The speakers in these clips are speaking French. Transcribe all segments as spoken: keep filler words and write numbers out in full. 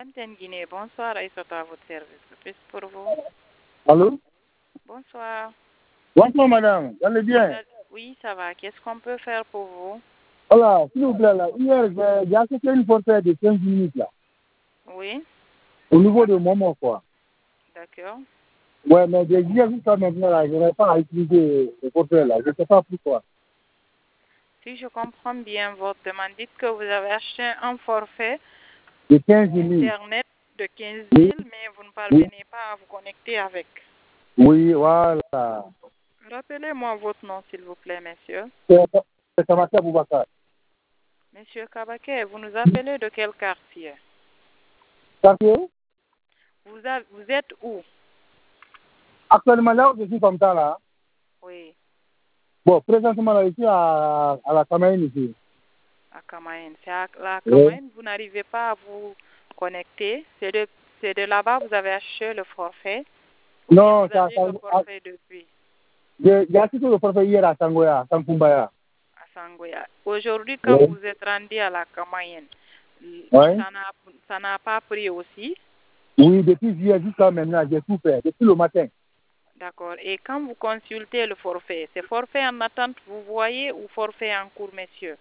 Antenne Guinée, bonsoir, Aïssata à votre service. Plus pour vous. Allô? Bonsoir. Bonsoir, madame. Vous allez bien? Oui, ça va. Qu'est-ce qu'on peut faire pour vous? Voilà, s'il vous plaît, là. Hier, j'ai j'ai acheté une forfait de quinze minutes, là. Oui, Au niveau de Momo, quoi. d'accord. Ouais, mais j'ai dit jusqu'à maintenant, là, je n'ai pas à utiliser le forfait, là. Je ne sais pas pourquoi. Si je comprends bien votre demande, dites que vous avez acheté un forfait De quinze minutes. Internet de quinze Oui. mille, mais vous ne parvenez pas à vous connecter avec. Oui, voilà. Rappelez-moi votre nom, s'il vous plaît, monsieur. C'est c'est Samaka Boubacar. Monsieur Kabake, vous nous appelez de quel quartier? Quartier? Vous, a- vous êtes où? Actuellement, là où je suis comme ça, là. Oui, Bon, présentement, là, ici, à, à la Cameroun, ici. à Kamaïn. C'est à la Oui. Kamaïn, vous n'arrivez pas à vous connecter. C'est de, c'est de là-bas que vous avez acheté le forfait. Ou bien Non, vous c'est à avez le Sango- à- forfait depuis j'ai j'ai acheté le forfait hier à Sangoya, à Sankumbaya. à Sangoya. Aujourd'hui, quand Oui. vous êtes rendu à la Kamaïn, Oui. ça n'a, ça n'a pas pris aussi. Oui, depuis hier jusqu'à maintenant, j'ai tout fait, depuis le matin. D'accord. Et quand vous consultez le forfait, c'est forfait en attente, vous voyez, ou forfait en cours, messieurs?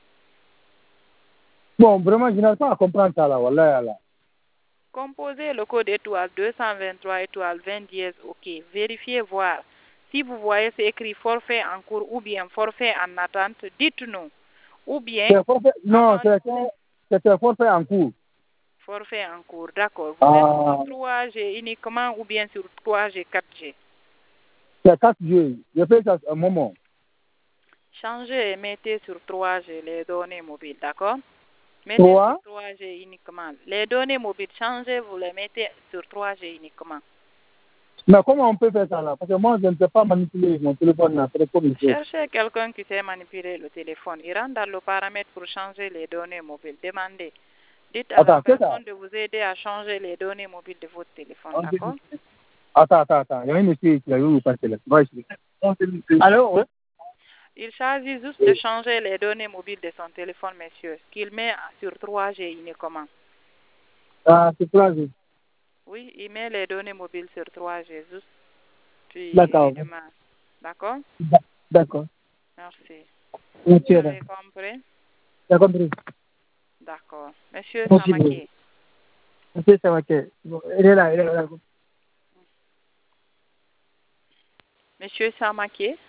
Bon, vraiment, je n'arrive pas à comprendre ça, là, wallah, là. Composez le code étoile deux cent vingt-trois étoile vingt dièse, OK. Vérifiez voir. Si vous voyez, c'est écrit forfait en cours ou bien forfait en attente, dites-nous. Ou bien, C'est forfait, non, avant c'est c'est un forfait en cours. forfait en cours, d'accord. Vous êtes Ah, sur trois G uniquement ou bien sur trois G, quatre G? c'est quatre G. Je fais ça un moment. Changez et mettez sur trois G les données mobiles, d'accord? Mettez Trois? sur trois G uniquement. Les données mobiles, changez, vous les mettez sur trois G uniquement. Mais comment on peut faire ça, là? Parce que moi, je ne sais pas manipuler mon téléphone, là, c'est comme il faut. Cherchez quelqu'un qui sait manipuler le téléphone. Il rentre dans le paramètre pour changer les données mobiles. Demandez. Dites à la Attends, c'est ça? personne de vous aider à changer les données mobiles de votre téléphone, d'accord? Attends, attends, attends. Il y a un monsieur qui a eu vous passer là. Va ici. Allô, oui? Il s'agit juste de changer les données mobiles de son téléphone, monsieur, qu'il met sur trois G uniquement. Ah, c'est trois G. Oui, il met les données mobiles sur trois G juste, puis D'accord. il demande. D'accord? D'accord. Merci. Monsieur, Vous là. avez compris? J'ai compris. D'accord. Monsieur Merci beaucoup. Samake. Monsieur Samake. Bon, il est là, il est là. Monsieur Samake.